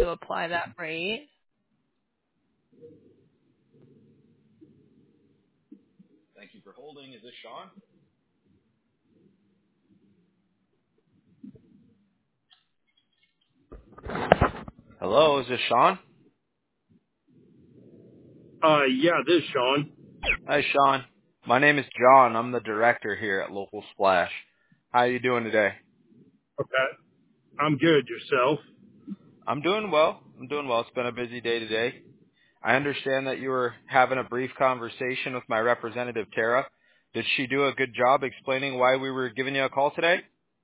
to apply that rate. Thank you for holding. Is this Sean? Hello, is this Sean? Yeah, this is Sean. Hi, Sean. My name is John. I'm the director here at Local Splash. How are you doing today? Okay. I'm good. Yourself? I'm doing well. It's been a busy day today. I understand that you were having a brief conversation with my representative, Tara. Did she do a good job explaining why we were giving you a call today?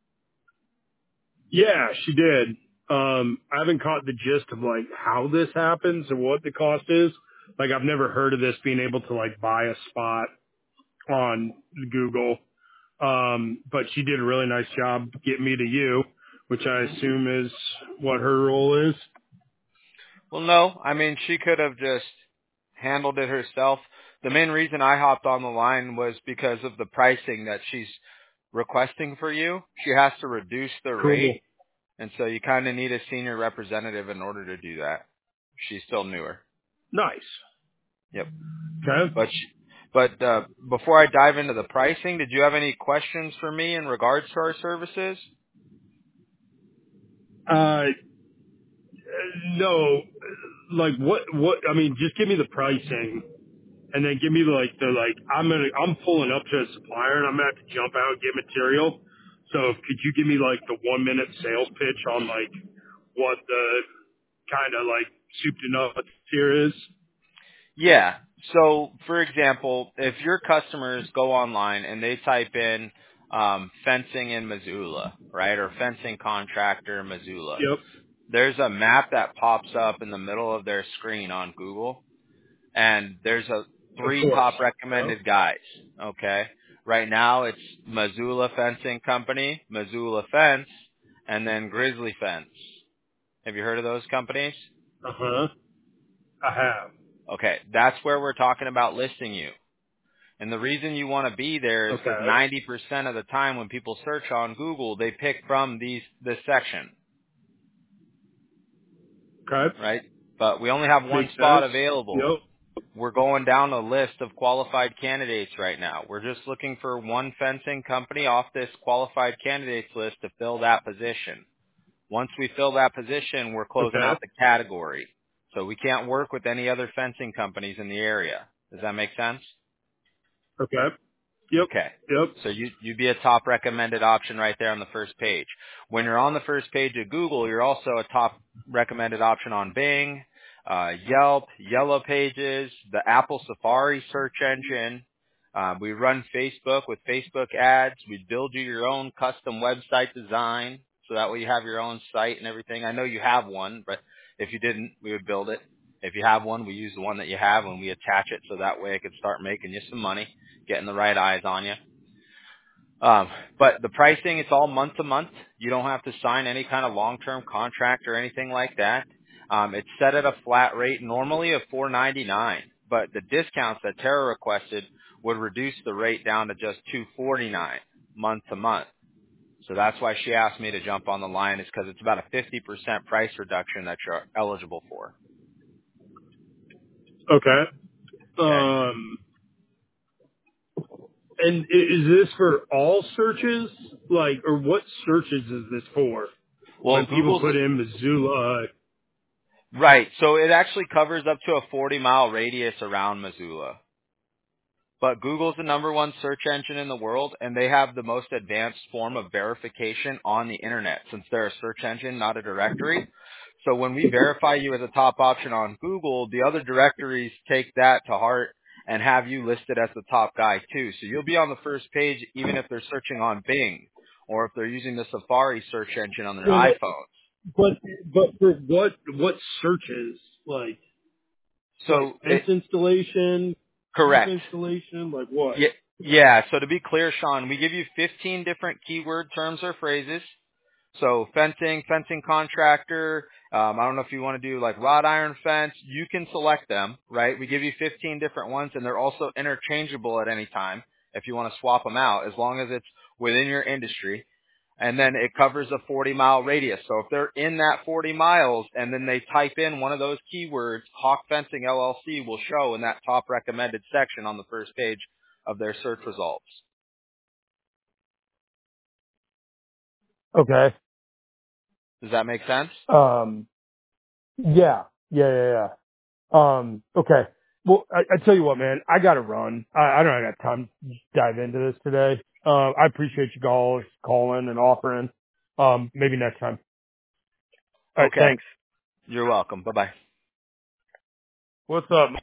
Yeah, she did. I haven't caught the gist of like how this happens and what the cost is. Like I've never heard of this being able to like buy a spot on Google. But she did a really nice job getting me to you, which I assume is what her role is. Well, no. I mean, she could have just handled it herself. The main reason I hopped on the line was because of the pricing that she's requesting for you. She has to reduce the rate, Cool. and so you kind of need a senior representative in order to do that. She's still newer. Nice. Yep. Okay. But before I dive into the pricing, did you have any questions for me in regards to our services? Uh, no, like I mean, just give me the pricing. And then give me I'm pulling up to a supplier and I'm gonna have to jump out and get material. So could you give me like the 1 minute sales pitch on like what the kind of like soup to nuts here is? Yeah. So, for example, if your customers go online and they type in fencing in Missoula, right, or fencing contractor Missoula, Yep, there's a map that pops up in the middle of their screen on Google, and there's of three course. top Yep. recommended guys. Okay. Right now, it's Missoula Fencing Company, Missoula Fence, and then Grizzly Fence. Have you heard of those companies? Uh huh. I have. Okay, that's where we're talking about listing you. And the reason you want to be there is because Okay. 90% of the time when people search on Google, they pick from this section, Okay. right? But we only have one Makes spot sense. available. Yep. We're going down a list of qualified candidates right now. We're just looking for one fencing company off this qualified candidates list to fill that position. Once we fill that position, we're closing Okay. out the category. So we can't work with any other fencing companies in the area. Does that make sense? Okay. Yep. Okay. Yep. So you'd be a top recommended option right there on the first page. When you're on the first page of Google, you're also a top recommended option on Bing, Yelp, Yellow Pages, the Apple Safari search engine. We run Facebook with Facebook ads. We build you your own custom website design so that way you have your own site and everything. I know you have one, but if you didn't, we would build it. If you have one, we use the one that you have and we attach it so that way it can start making you some money, getting the right eyes on you. But the pricing, it's all month to month. You don't have to sign any kind of long-term contract or anything like that. It's set at a flat rate, normally of $4.99, but the discounts that Tara requested would reduce the rate down to just $2.49 month to month. So that's why she asked me to jump on the line, is because it's about a 50% price reduction that you're eligible for. Okay. Okay. And is this for all searches? Like, or what searches is this for? Well, When people Google's put in Missoula, right. So it actually covers up to a 40-mile radius around Missoula. But Google's the number one search engine in the world, and they have the most advanced form of verification on the internet, since they're a search engine, not a directory. So when we verify you as a top option on Google, the other directories take that to heart and have you listed as the top guy too. So you'll be on the first page even if they're searching on Bing or if they're using the Safari search engine on their well, iPhone. but for what searches? Like So fence installation, roof correct. installation, like what? Yeah. So to be clear, Sean, we give you 15 different keyword terms or phrases. So fencing contractor. I don't know if you want to do like wrought iron fence. You can select them, right? We give you 15 different ones, and they're also interchangeable at any time if you want to swap them out, as long as it's within your industry. And then it covers a 40-mile radius. So if they're in that 40 miles and then they type in one of those keywords, Hawk Fencing LLC will show in that top recommended section on the first page of their search results. Okay. Does that make sense? Yeah. Okay. Well, I tell you what, man, I gotta run. I don't have time to dive into this today. I appreciate you guys calling and offering. Maybe next time. All right. Okay. Thanks. You're welcome. Bye-bye. What's up?